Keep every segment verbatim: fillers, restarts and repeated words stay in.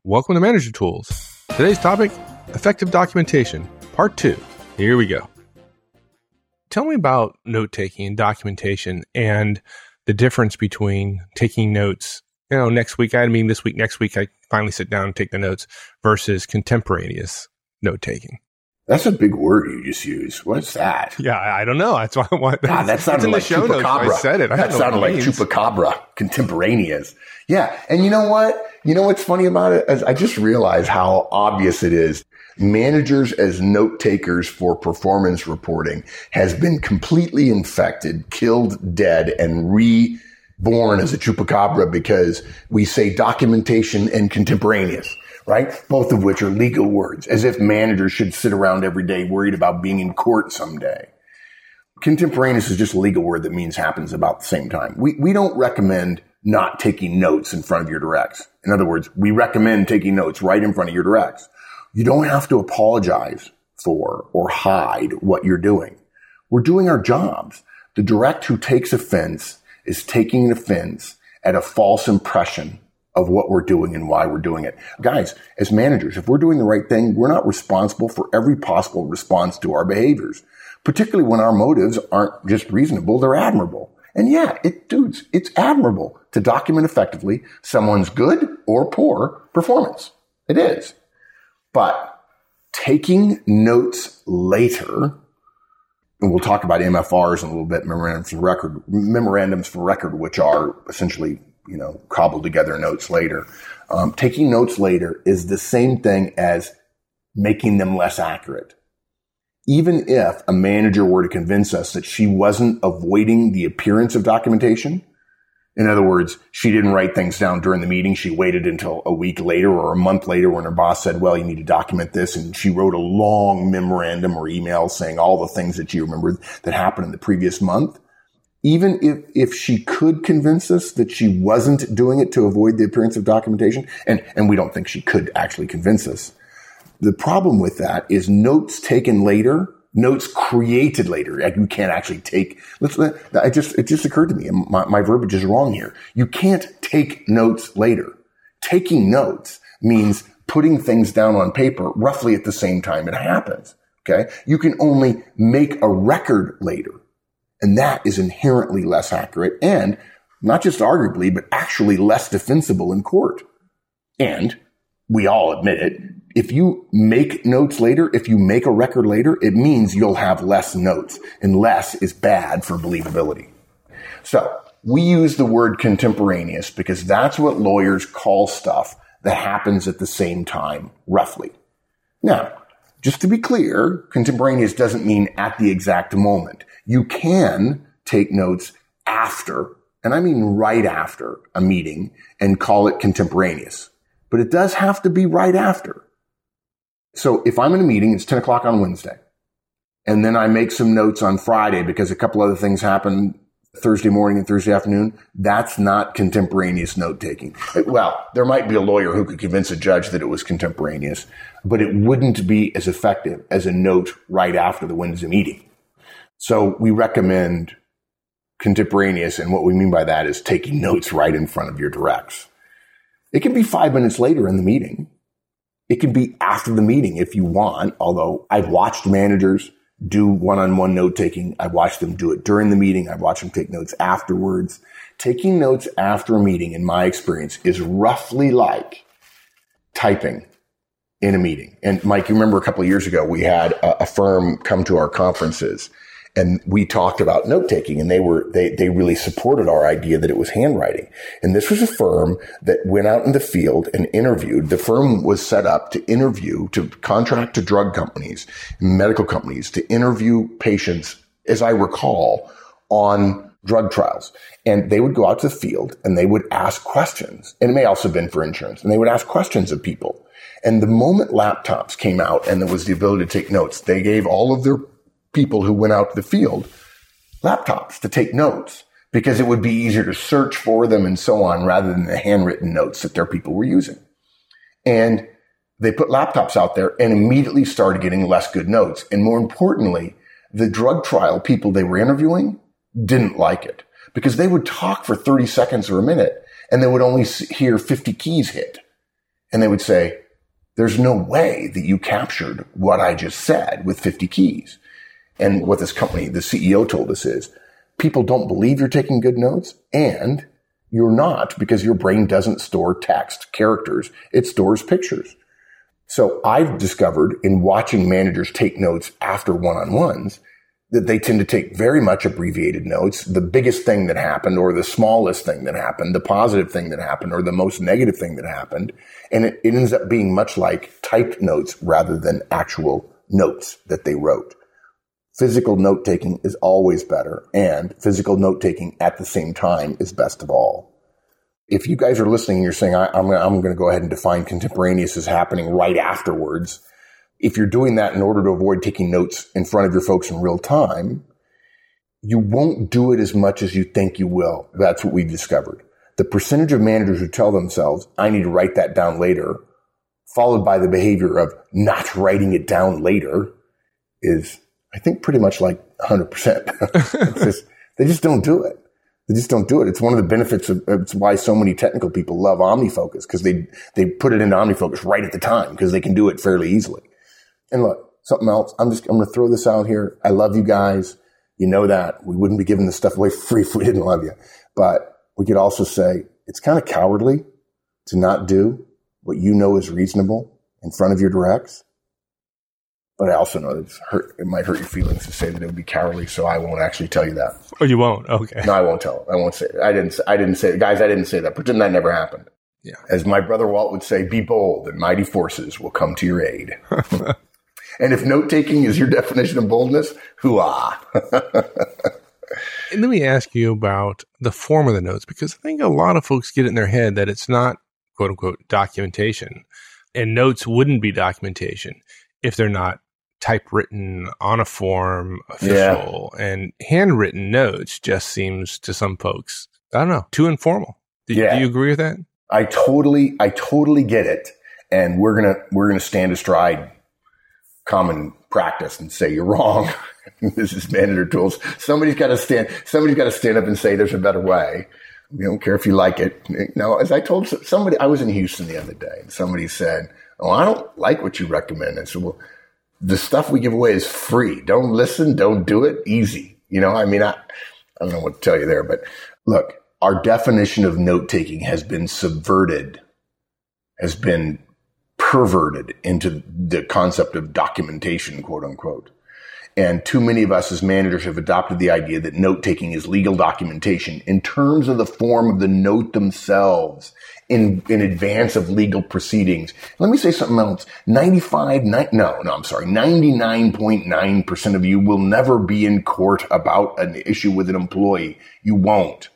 Welcome to Manager Tools. Today's topic, effective documentation, part two. Here we go. Tell me about note-taking and documentation and the difference between taking notes. You know, next week I had a meeting this week. Next week I finally sit down and take the notes versus contemporaneous note-taking. That's a big word you just used. What's that? Yeah, I don't know. That's why I want. God, that sounded like chupacabra. I said it. I that sounded like chupacabra. Contemporaneous. Yeah, and you know what? You know what's funny about it? As I just realized how obvious it is. Managers as note takers for performance reporting has been completely infected, killed dead, and reborn as a chupacabra because we say documentation and contemporaneous. Right? Both of which are legal words, as if managers should sit around every day worried about being in court someday. Contemporaneous is just a legal word that means happens about the same time. We, we don't recommend not taking notes in front of your directs. In other words, we recommend taking notes right in front of your directs. You don't have to apologize for or hide what you're doing. We're doing our jobs. The direct who takes offense is taking offense at a false impression of what we're doing and why we're doing it. Guys, as managers, if we're doing the right thing, we're not responsible for every possible response to our behaviors, particularly when our motives aren't just reasonable, they're admirable. And yeah, it, dudes, it's admirable to document effectively someone's good or poor performance. It is. But taking notes later, and we'll talk about M F Rs in a little bit, memorandums for record, memorandums for record, which are essentially you know, cobbled together notes later. Um, taking notes later is the same thing as making them less accurate. Even if a manager were to convince us that she wasn't avoiding the appearance of documentation, in other words, she didn't write things down during the meeting. She waited until a week later or a month later when her boss said, well, you need to document this. And she wrote a long memorandum or email saying all the things that she remembered that happened in the previous month. Even if, if she could convince us that she wasn't doing it to avoid the appearance of documentation, and, and we don't think she could actually convince us. The problem with that is notes taken later, notes created later. You can't actually take, let's, I just, it just occurred to me, and my, my verbiage is wrong here. You can't take notes later. Taking notes means putting things down on paper roughly at the same time it happens. Okay. You can only make a record later. And that is inherently less accurate and not just arguably, but actually less defensible in court. And we all admit it. If you make notes later, if you make a record later, it means you'll have less notes, and less is bad for believability. So we use the word contemporaneous because that's what lawyers call stuff that happens at the same time, roughly. Now, just to be clear, contemporaneous doesn't mean at the exact moment. You can take notes after, and I mean right after a meeting, and call it contemporaneous. But it does have to be right after. So if I'm in a meeting, it's ten o'clock on Wednesday, and then I make some notes on Friday because a couple other things happen Thursday morning and Thursday afternoon, that's not contemporaneous note-taking. Well, there might be a lawyer who could convince a judge that it was contemporaneous, but it wouldn't be as effective as a note right after the Wednesday meeting. So we recommend contemporaneous, and what we mean by that is taking notes right in front of your directs. It can be five minutes later in the meeting. It can be after the meeting if you want, although I've watched managers do one-on-one note-taking. I've watched them do it during the meeting. I've watched them take notes afterwards. Taking notes after a meeting, in my experience, is roughly like typing in a meeting. And Mike, you remember a couple of years ago, we had a, a firm come to our conferences and we talked about note-taking, and they were, they, they really supported our idea that it was handwriting. And this was a firm that went out in the field and interviewed. The firm was set up to interview, to contract to drug companies, medical companies, to interview patients, as I recall, on drug trials. And they would go out to the field and they would ask questions. And it may also have been for insurance. And they would ask questions of people. And the moment laptops came out and there was the ability to take notes, they gave all of their people who went out to the field laptops to take notes because it would be easier to search for them and so on rather than the handwritten notes that their people were using. And they put laptops out there and immediately started getting less good notes. And more importantly, the drug trial people they were interviewing didn't like it because they would talk for thirty seconds or a minute and they would only hear fifty keys hit. And they would say, there's no way that you captured what I just said with fifty keys. And what this company, the C E O told us is, people don't believe you're taking good notes, and you're not, because your brain doesn't store text, characters. It stores pictures. So I've discovered in watching managers take notes after one-on-ones that they tend to take very much abbreviated notes, the biggest thing that happened or the smallest thing that happened, the positive thing that happened or the most negative thing that happened. And it, it ends up being much like typed notes rather than actual notes that they wrote. Physical note-taking is always better, and physical note-taking at the same time is best of all. If you guys are listening and you're saying, I, I'm, I'm going to go ahead and define contemporaneous as happening right afterwards, if you're doing that in order to avoid taking notes in front of your folks in real time, you won't do it as much as you think you will. That's what we discovered. The percentage of managers who tell themselves, I need to write that down later, followed by the behavior of not writing it down later, is, I think, pretty much like one hundred percent. It's just, they just don't do it. They just don't do it. It's one of the benefits of, it's why so many technical people love OmniFocus, because they, they put it into OmniFocus right at the time, because they can do it fairly easily. And look, something else, I'm just, I'm going to throw this out here. I love you guys. You know that. We wouldn't be giving this stuff away free if we didn't love you. But we could also say it's kind of cowardly to not do what you know is reasonable in front of your directs. But I also know that it's hurt, it might hurt your feelings to say that it would be cowardly, so I won't actually tell you that. Oh, you won't? Okay. No, I won't tell it. I won't say it. I didn't say, I didn't say it. Guys, I didn't say that. Pretend that never happened. Yeah. As my brother Walt would say, be bold and mighty forces will come to your aid. And if note-taking is your definition of boldness, hoo-ah. And let me ask you about the form of the notes, because I think a lot of folks get it in their head that it's not, quote unquote, documentation. And notes wouldn't be documentation if they're not typewritten on a form, official. Yeah. And handwritten notes just seems to some folks, I don't know, too informal. Do, yeah. do you agree with that? I totally, I totally get it. And we're going to, we're going to stand astride common practice and say you're wrong. This is manager tools. Somebody's got to stand, somebody's got to stand up and say there's a better way. We don't care if you like it. Now, as I told somebody, I was in Houston the other day and somebody said, oh, I don't like what you recommend. I said, well, the stuff we give away is free. Don't listen. Don't do it. Easy. You know, I mean, I, I don't know what to tell you there, but look, our definition of note taking has been subverted, has been perverted into the concept of documentation, quote unquote. And too many of us as managers have adopted the idea that note-taking is legal documentation in terms of the form of the note themselves in, in advance of legal proceedings. Let me say something else. ninety-five, ni- no, no, I'm sorry. ninety-nine point nine percent of you will never be in court about an issue with an employee. You won't.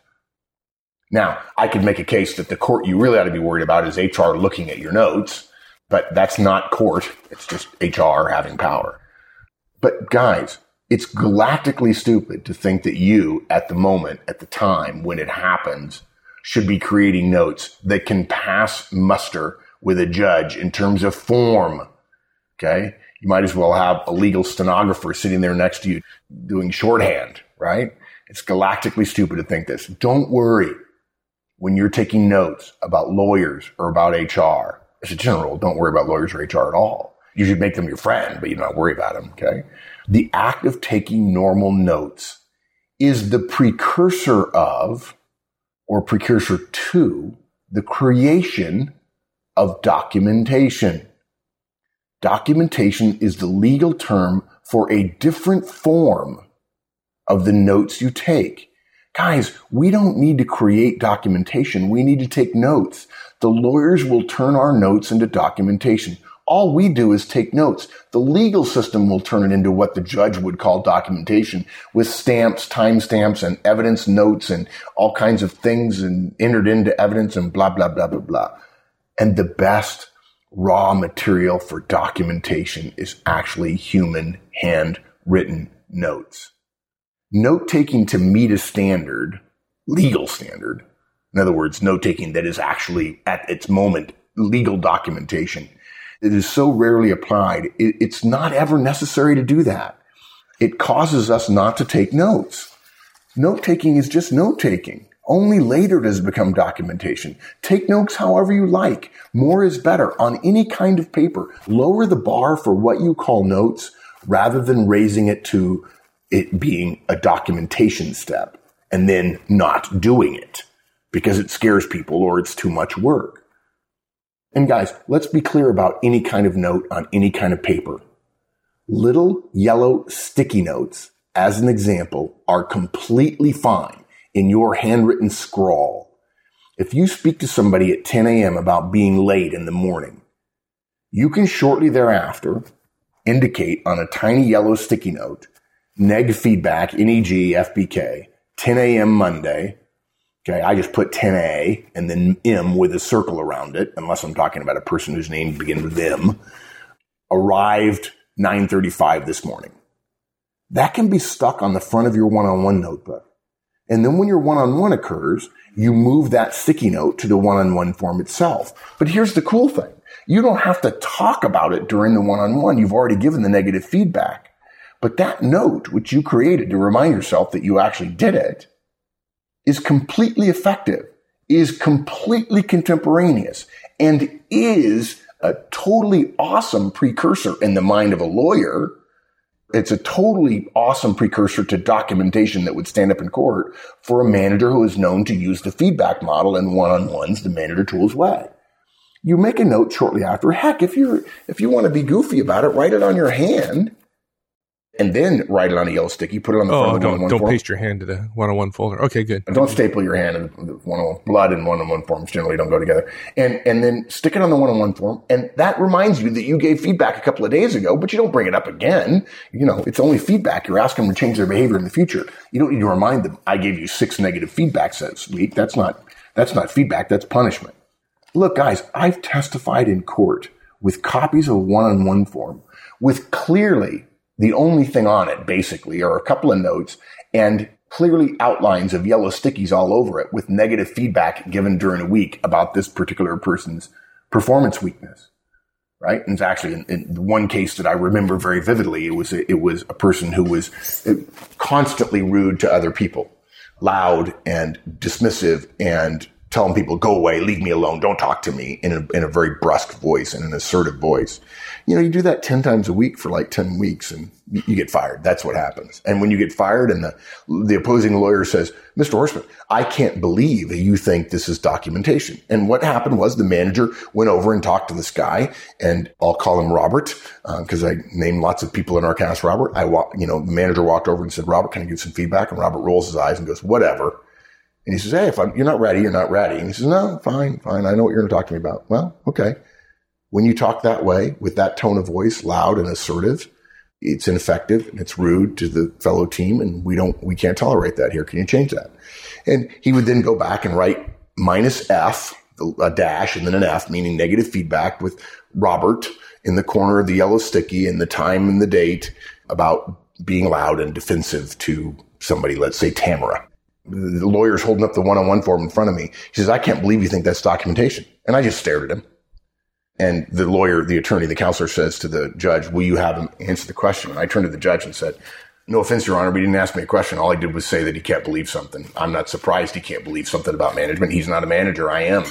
Now, I could make a case that the court you really ought to be worried about is H R looking at your notes, but that's not court. It's just H R having power. But guys, it's galactically stupid to think that you, at the moment, at the time when it happens, should be creating notes that can pass muster with a judge in terms of form. Okay? You might as well have a legal stenographer sitting there next to you doing shorthand, right? It's galactically stupid to think this. Don't worry when you're taking notes about lawyers or about H R. As a general, don't worry about lawyers or H R at all. You should make them your friend, but you don't worry about them, okay? The act of taking normal notes is the precursor of, or precursor to, the creation of documentation. Documentation is the legal term for a different form of the notes you take. Guys, we don't need to create documentation. We need to take notes. The lawyers will turn our notes into documentation. All we do is take notes. The legal system will turn it into what the judge would call documentation with stamps, timestamps, and evidence notes and all kinds of things and entered into evidence and blah, blah, blah, blah, blah. And the best raw material for documentation is actually human handwritten notes. Note-taking to meet a standard, legal standard, in other words, note-taking that is actually at its moment legal documentation, it is so rarely applied, it, it's not ever necessary to do that. It causes us not to take notes. Note-taking is just note-taking. Only later does it become documentation. Take notes however you like. More is better on any kind of paper. Lower the bar for what you call notes rather than raising it to it being a documentation step and then not doing it because it scares people or it's too much work. And guys, let's be clear about any kind of note on any kind of paper. Little yellow sticky notes, as an example, are completely fine in your handwritten scrawl. If you speak to somebody at ten a.m. about being late in the morning, you can shortly thereafter indicate on a tiny yellow sticky note, neg feedback, N E G, F B K, ten a.m. Monday. Okay, I just put ten A and then M with a circle around it, unless I'm talking about a person whose name begins with M. Arrived nine thirty-five this morning. That can be stuck on the front of your one-on-one notebook. And then when your one-on-one occurs, you move that sticky note to the one-on-one form itself. But here's the cool thing. You don't have to talk about it during the one-on-one. You've already given the negative feedback. But that note, which you created to remind yourself that you actually did it, is completely effective, is completely contemporaneous, and is a totally awesome precursor in the mind of a lawyer. It's a totally awesome precursor to documentation that would stand up in court for a manager who is known to use the feedback model in one-on-ones the manager tools way. You make a note shortly after. Heck, if you're, if you want to be goofy about it, write it on your hand and then write it on a yellow sticky, put it on the front oh, of the don't, one-on-one don't form. paste your hand to the one-on-one folder. Okay, good. And don't staple your hand in the one-on-one. Blood and one-on-one forms generally don't go together. And, and then stick it on the one-on-one form. And that reminds you that you gave feedback a couple of days ago, but you don't bring it up again. You know, it's only feedback. You're asking them to change their behavior in the future. You don't need to remind them, I gave you six negative feedbacks this week. That's not, that's not feedback. That's punishment. Look, guys, I've testified in court with copies of one-on-one form with clearly the only thing on it, basically, are a couple of notes and clearly outlines of yellow stickies all over it with negative feedback given during a week about this particular person's performance weakness, right? And it's actually in, in one case that I remember very vividly, it was a, it was a person who was constantly rude to other people, loud and dismissive and telling people, go away, leave me alone, don't talk to me in a, in a very brusque voice and an assertive voice. You know, you do that ten times a week for like ten weeks and you, you get fired. That's what happens. And when you get fired and the, the opposing lawyer says, Mister Horstman, I can't believe that you think this is documentation. And what happened was the manager went over and talked to this guy, and I'll call him Robert, because uh, I named lots of people in our cast Robert. I walk, you know, the manager walked over and said, Robert, can I get some feedback? And Robert rolls his eyes and goes, whatever. And he says, hey, if I'm, you're not ready, you're not ready. And he says, no, fine, fine. I know what you're going to talk to me about. Well, okay. When you talk that way, with that tone of voice, loud and assertive, it's ineffective and it's rude to the fellow team. And we don't, we can't tolerate that here. Can you change that? And he would then go back and write minus F, a dash, and then an F, meaning negative feedback with Robert in the corner of the yellow sticky and the time and the date about being loud and defensive to somebody, let's say Tamara. The lawyer's holding up the one-on-one form in front of me. He says, I can't believe you think that's documentation. And I just stared at him. And the lawyer, the attorney, the counselor says to the judge, will you have him answer the question? And I turned to the judge and said, no offense, Your Honor, but he didn't ask me a question. All he did was say that he can't believe something. I'm not surprised he can't believe something about management. He's not a manager. I am.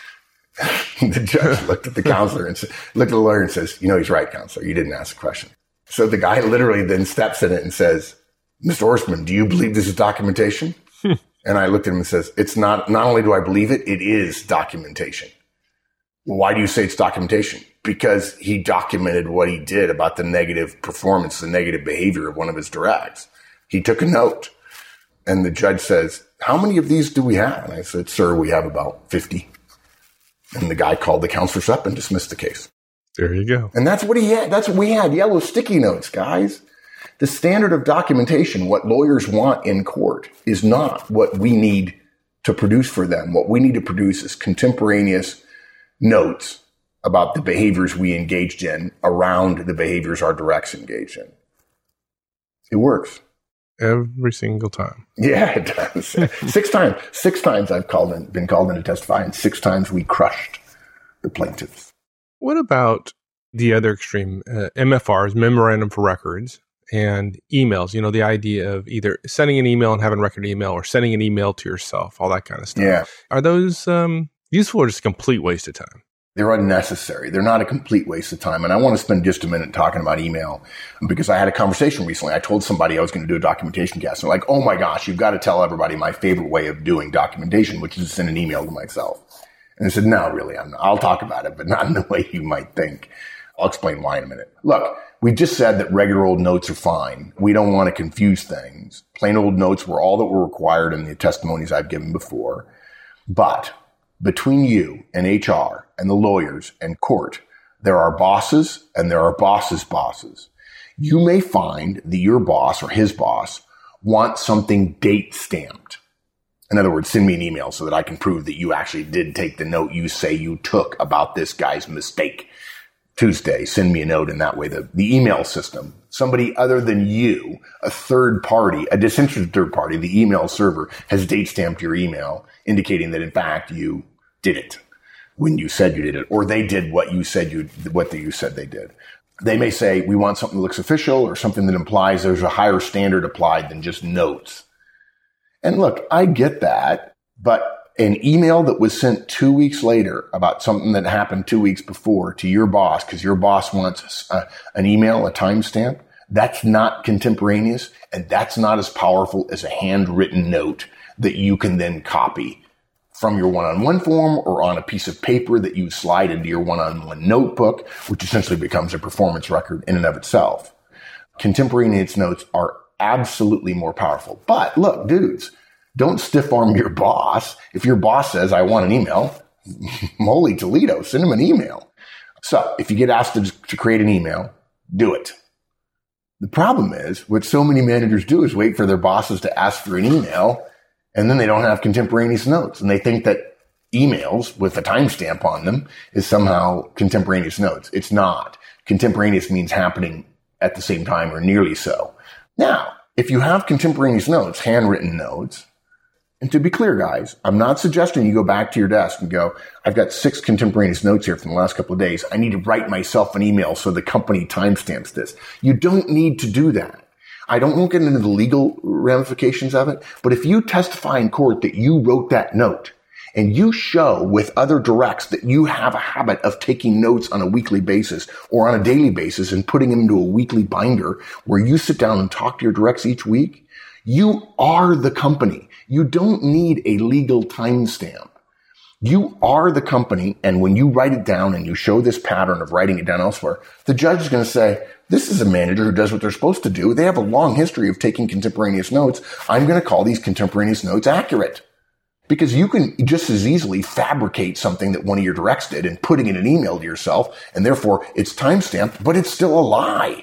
The judge looked at the counselor and said, looked at the lawyer and says, you know, he's right, counselor. You didn't ask a question. So the guy literally then steps in it and says, Mister Horstman, do you believe this is documentation? And I looked at him and says, it's not, not only do I believe it, it is documentation. Well, why do you say it's documentation? Because he documented what he did about the negative performance, the negative behavior of one of his directs. He took a note. And the judge says, how many of these do we have? And I said, sir, we have about fifty. And the guy called the counselors up and dismissed the case. There you go. And that's what he had. That's what we had. Yellow sticky notes, guys. The standard of documentation, what lawyers want in court, is not what we need to produce for them. What we need to produce is contemporaneous notes about the behaviors we engaged in around the behaviors our directs engaged in. It works. Every single time. Yeah, it does. Six times. Six times I've called in, been called in to testify, and six times we crushed the plaintiffs. What about the other extreme? Uh, M F Rs, Memorandum for Records. and emails, you know, the idea of either sending an email and having record email or sending an email to yourself, all that kind of stuff. Yeah. Are those um, useful or just a complete waste of time? They're unnecessary. They're not a complete waste of time. And I want to spend just a minute talking about email because I had a conversation recently. I told somebody I was going to do a documentation cast. And they're like, oh my gosh, you've got to tell everybody my favorite way of doing documentation, which is to send an email to myself. And I said, no, really, I'm not. I'll talk about it, but not in the way you might think. I'll explain why in a minute. Look, we just said that regular old notes are fine. We don't want to confuse things. Plain old notes were all that were required in the testimonies I've given before. But between you and H R and the lawyers and court, there are bosses and there are bosses' bosses. You may find that your boss or his boss wants something date stamped. In other words, send me an email so that I can prove that you actually did take the note you say you took about this guy's mistake. Tuesday, send me a note, and that way the, the email system, somebody other than you, a third party, a disinterested third party, the email server has date stamped your email, indicating that in fact you did it when you said you did it, or they did what you said you, what you said they did. They may say, we want something that looks official or something that implies there's a higher standard applied than just notes. And look, I get that, but an email that was sent two weeks later about something that happened two weeks before to your boss, because your boss wants a, an email, a timestamp, that's not contemporaneous, and that's not as powerful as a handwritten note that you can then copy from your one-on-one form or on a piece of paper that you slide into your one-on-one notebook, which essentially becomes a performance record in and of itself. Contemporaneous notes are absolutely more powerful. But look, dudes, don't stiff arm your boss. If your boss says, I want an email, moly Toledo, send him an email. So if you get asked to, to create an email, do it. The problem is what so many managers do is wait for their bosses to ask for an email, and then they don't have contemporaneous notes. And they think that emails with a timestamp on them is somehow contemporaneous notes. It's not. Contemporaneous means happening at the same time or nearly so. Now, if you have contemporaneous notes, handwritten notes, and to be clear, guys, I'm not suggesting you go back to your desk and go, I've got six contemporaneous notes here from the last couple of days. I need to write myself an email so the company timestamps this. You don't need to do that. I don't won't get into the legal ramifications of it, but if you testify in court that you wrote that note and you show with other directs that you have a habit of taking notes on a weekly basis or on a daily basis and putting them into a weekly binder where you sit down and talk to your directs each week, you are the company. You don't need a legal timestamp. You are the company, and when you write it down and you show this pattern of writing it down elsewhere, the judge is going to say, this is a manager who does what they're supposed to do. They have a long history of taking contemporaneous notes. I'm going to call these contemporaneous notes accurate. Because you can just as easily fabricate something that one of your directs did and putting in an email to yourself, and therefore it's timestamped, but it's still a lie.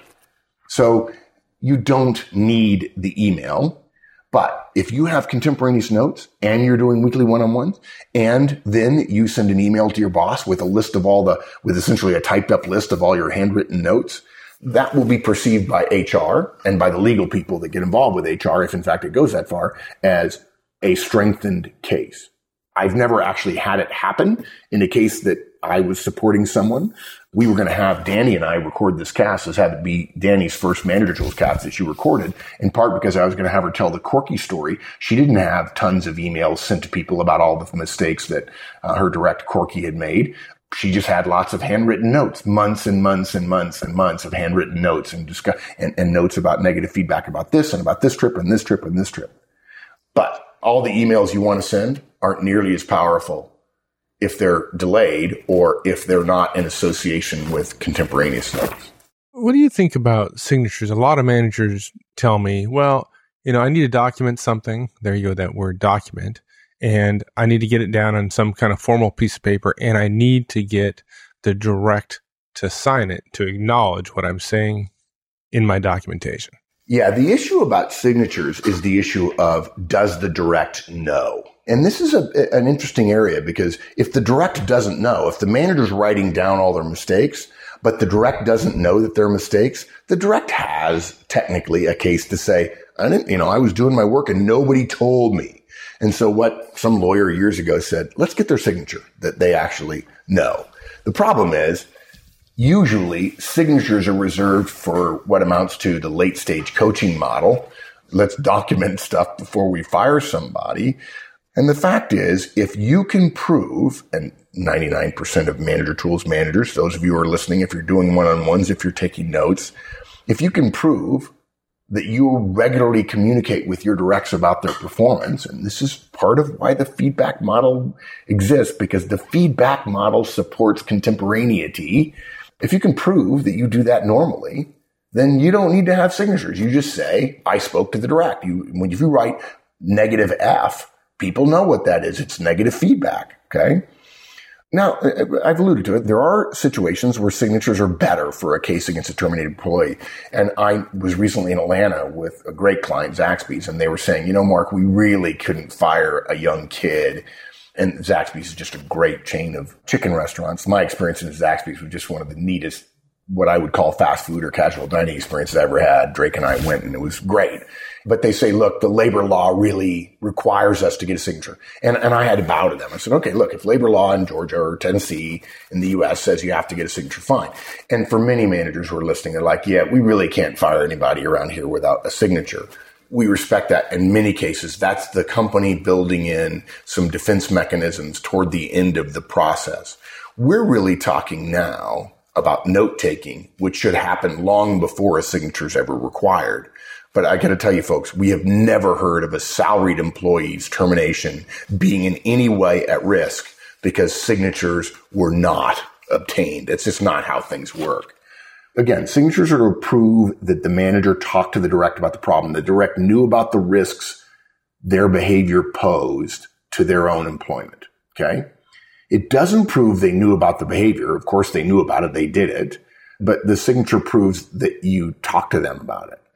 So you don't need the email. But if you have contemporaneous notes and you're doing weekly one-on-ones, and then you send an email to your boss with a list of all the, with essentially a typed up list of all your handwritten notes, that will be perceived by H R and by the legal people that get involved with H R, if in fact it goes that far, as a strengthened case. I've never actually had it happen in a case that I was supporting someone. We were going to have Danny and I record this cast. This had to be Danny's first Manager Tools cast that she recorded, in part because I was going to have her tell the Corky story. She didn't have tons of emails sent to people about all the mistakes that uh, her direct Corky had made. She just had lots of handwritten notes, months and months and months and months of handwritten notes and, discuss- and, and notes about negative feedback about this and about this trip and this trip and this trip. But all the emails you want to send aren't nearly as powerful if they're delayed or if they're not in association with contemporaneous notes. What do you think about signatures? A lot of managers tell me, well, you know, I need to document something. There you go, that word document. And I need to get it down on some kind of formal piece of paper, and I need to get the direct to sign it to acknowledge what I'm saying in my documentation. Yeah, the issue about signatures is the issue of, does the direct know? And this is a, an interesting area, because if the direct doesn't know, if the manager's writing down all their mistakes, but the direct doesn't know that they're mistakes, the direct has technically a case to say, I didn't, you know, I was doing my work and nobody told me. And so what some lawyer years ago said, let's get their signature that they actually know. The problem is, Usually, signatures are reserved for what amounts to the late stage coaching model. Let's document stuff before we fire somebody. And the fact is, if you can prove, and ninety-nine percent of Manager Tools managers, those of you who are listening, if you're doing one-on-ones, if you're taking notes, if you can prove that you regularly communicate with your directs about their performance, and this is part of why the feedback model exists, because the feedback model supports contemporaneity. If you can prove that you do that normally, then you don't need to have signatures. You just say, I spoke to the direct. You, when if you write negative F, people know what that is. It's negative feedback. Okay. Now, I've alluded to it. There are situations where signatures are better for a case against a terminated employee. And I was recently in Atlanta with a great client, Zaxby's, and they were saying, you know, Mark, we really couldn't fire a young kid. And Zaxby's is just a great chain of chicken restaurants. My experience in Zaxby's was just one of the neatest, what I would call fast food or casual dining experiences I ever had. Drake and I went and it was great. But they say, look, the labor law really requires us to get a signature. And, and I had to bow to them. I said, okay, look, if labor law in Georgia or Tennessee in the U S says you have to get a signature, fine. And for many managers who are listening, they're like, yeah, we really can't fire anybody around here without a signature. We respect that. In many cases, that's the company building in some defense mechanisms toward the end of the process. We're really talking now about note-taking, which should happen long before a signature is ever required. But I got to tell you, folks, we have never heard of a salaried employee's termination being in any way at risk because signatures were not obtained. It's just not how things work. Again, signatures are to prove that the manager talked to the direct about the problem. The direct knew about the risks their behavior posed to their own employment. Okay? It doesn't prove they knew about the behavior. Of course, they knew about it. They did it. But the signature proves that you talked to them about it.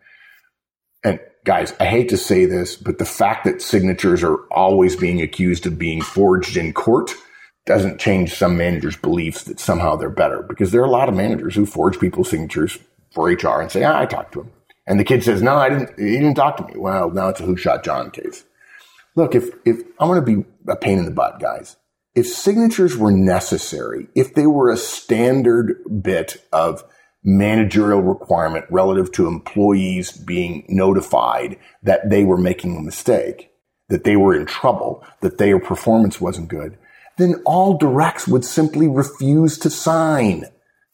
And guys, I hate to say this, but the fact that signatures are always being accused of being forged in court doesn't change some managers' beliefs that somehow they're better, because there are a lot of managers who forge people's signatures for H R and say, ah, I talked to him. And the kid says, no, I didn't, he didn't talk to me. Well, now it's a Who Shot John case. Look, if, if I'm going to be a pain in the butt, guys, if signatures were necessary, if they were a standard bit of managerial requirement relative to employees being notified that they were making a mistake, that they were in trouble, that their performance wasn't good, then all directs would simply refuse to sign.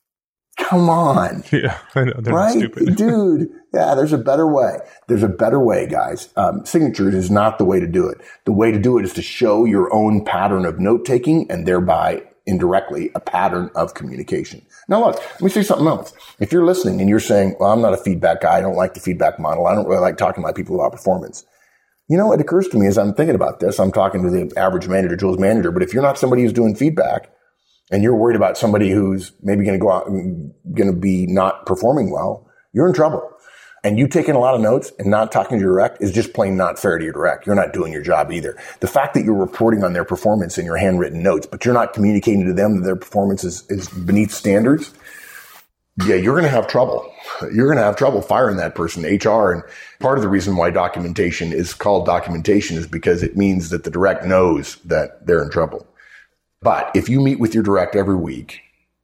Come on. Yeah, I know. They're right? stupid. Dude, yeah, there's a better way. There's a better way, guys. Um, signatures is not the way to do it. The way to do it is to show your own pattern of note-taking and thereby indirectly a pattern of communication. Now look, let me say something else. If you're listening and you're saying, well, I'm not a feedback guy. I don't like the feedback model. I don't really like talking to my people about performance. You know, it occurs to me as I'm thinking about this, I'm talking to the average Manager Tools manager, but if you're not somebody who's doing feedback and you're worried about somebody who's maybe going to go out and going to be not performing well, you're in trouble. And you taking a lot of notes and not talking to your direct is just plain not fair to your direct. You're not doing your job either. The fact that you're reporting on their performance in your handwritten notes, but you're not communicating to them that their performance is, is beneath standards, yeah, you're going to have trouble. You're going to have trouble firing that person, H R. And part of the reason why documentation is called documentation is because it means that the direct knows that they're in trouble. But if you meet with your direct every week,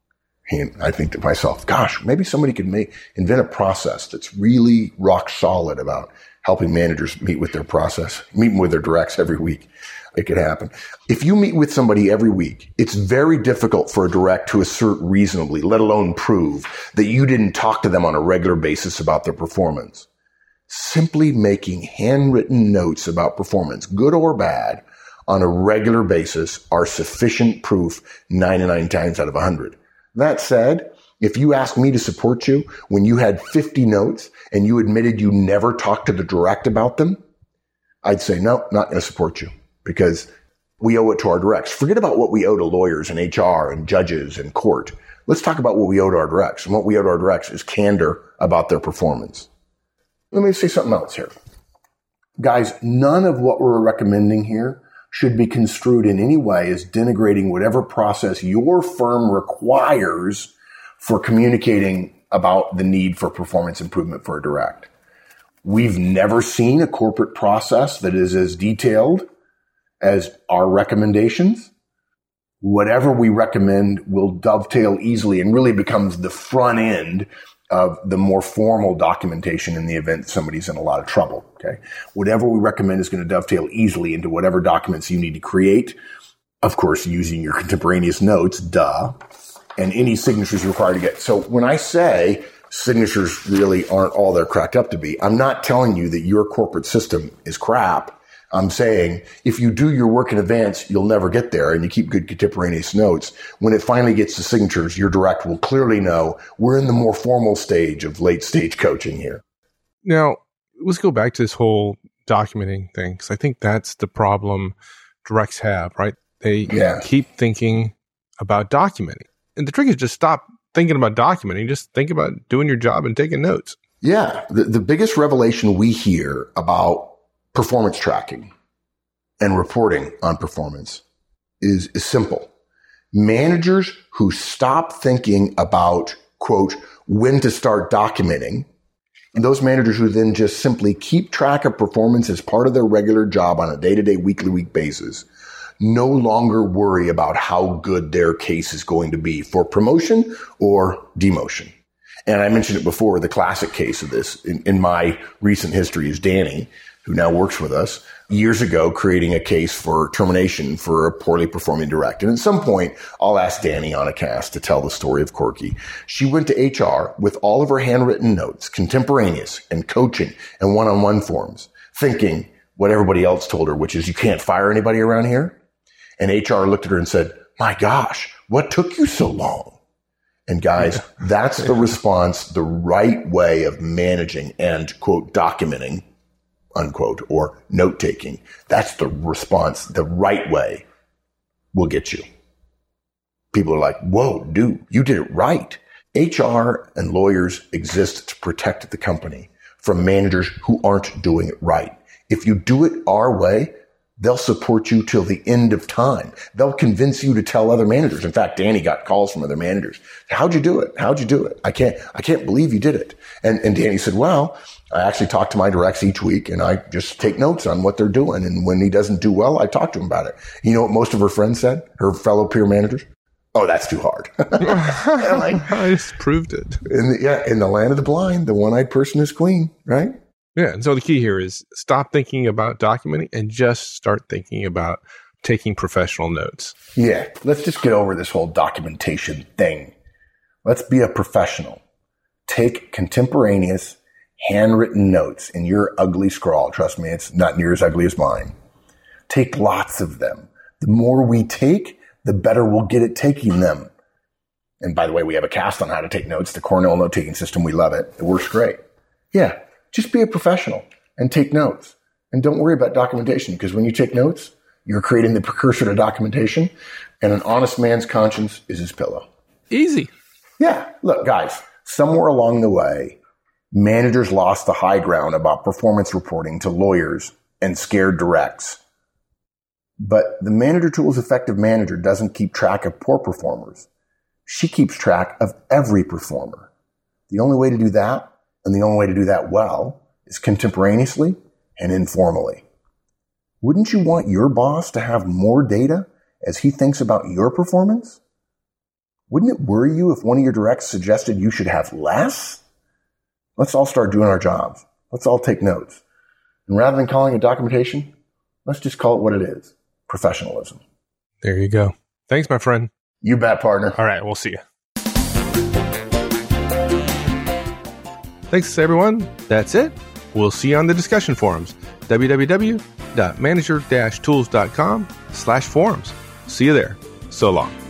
and I think to myself, gosh, maybe somebody could make, invent a process that's really rock solid about helping managers meet with their process, meeting with their directs every week. It could happen. If you meet with somebody every week, it's very difficult for a direct to assert reasonably, let alone prove, that you didn't talk to them on a regular basis about their performance. Simply making handwritten notes about performance, good or bad, on a regular basis are sufficient proof ninety-nine times out of one hundred. That said, if you asked me to support you when you had fifty notes and you admitted you never talked to the direct about them, I'd say, no, not going to support you. Because we owe it to our directs. Forget about what we owe to lawyers and H R and judges and court. Let's talk about what we owe to our directs. And what we owe to our directs is candor about their performance. Let me say something else here. Guys, none of what we're recommending here should be construed in any way as denigrating whatever process your firm requires for communicating about the need for performance improvement for a direct. We've never seen a corporate process that is as detailed as our recommendations. whatever we recommend will dovetail easily and really becomes the front end of the more formal documentation in the event somebody's in a lot of trouble. Okay. Whatever we recommend is going to dovetail easily into whatever documents you need to create. Of course, using your contemporaneous notes, duh, and any signatures required to get. So when I say signatures really aren't all they're cracked up to be, I'm not telling you that your corporate system is crap. I'm saying if you do your work in advance, you'll never get there, and you keep good contemporaneous notes. When it finally gets to signatures, your direct will clearly know we're in the more formal stage of late stage coaching here. Now, let's go back to this whole documenting thing, because I think that's the problem directs have, right? They yeah. keep thinking about documenting. And the trick is just stop thinking about documenting. Just think about doing your job and taking notes. Yeah. The, the biggest revelation we hear about performance tracking and reporting on performance is, is simple. Managers who stop thinking about, quote, when to start documenting, and those managers who then just simply keep track of performance as part of their regular job on a day-to-day, weekly-week basis, no longer worry about how good their case is going to be for promotion or demotion. And I mentioned it before, the classic case of this in, in my recent history is Danny, who now works with us, years ago creating a case for termination for a poorly performing direct. And at some point, I'll ask Danny on a cast to tell the story of Corky. She went to H R with all of her handwritten notes, contemporaneous and coaching and one-on-one forms, thinking what everybody else told her, which is you can't fire anybody around here. And H R looked at her and said, my gosh, what took you so long? And guys, that's the response, the right way of managing and, quote, documenting, unquote, or note-taking. That's the response. The right way will get you. People are like, whoa, dude, you did it right. H R and lawyers exist to protect the company from managers who aren't doing it right. If you do it our way, they'll support you till the end of time. They'll convince you to tell other managers. In fact, Danny got calls from other managers. How'd you do it? How'd you do it? I can't, I can't believe you did it. And, and Danny said, well, I actually talk to my directs each week and I just take notes on what they're doing. And when he doesn't do well, I talk to him about it. You know what most of her friends said? Her fellow peer managers? Oh, that's too hard. Like, I just proved it. In the, yeah, in the land of the blind, the one-eyed person is queen, right? Yeah. And so the key here is stop thinking about documenting and just start thinking about taking professional notes. Yeah. Let's just get over this whole documentation thing. Let's be a professional. Take contemporaneous handwritten notes in your ugly scrawl. Trust me, it's not near as ugly as mine. Take lots of them. The more we take, the better we'll get at taking them. And by the way, we have a cast on how to take notes, the Cornell note-taking system. We love it. It works great. Yeah. Just be a professional and take notes. And don't worry about documentation, because when you take notes, you're creating the precursor to documentation, and an honest man's conscience is his pillow. Easy. Yeah. Look, guys, somewhere along the way, managers lost the high ground about performance reporting to lawyers and scared directs. But the Manager Tools Effective Manager doesn't keep track of poor performers. She keeps track of every performer. The only way to do that, and the only way to do that well, is contemporaneously and informally. Wouldn't you want your boss to have more data as he thinks about your performance? Wouldn't it worry you if one of your directs suggested you should have less? Let's all start doing our jobs. Let's all take notes. And rather than calling it documentation, let's just call it what it is. Professionalism. There you go. Thanks, my friend. You bet, partner. All right, we'll see you. Thanks, everyone. That's it. We'll see you on the discussion forums. www.manager-tools.com slash forums. See you there. So long.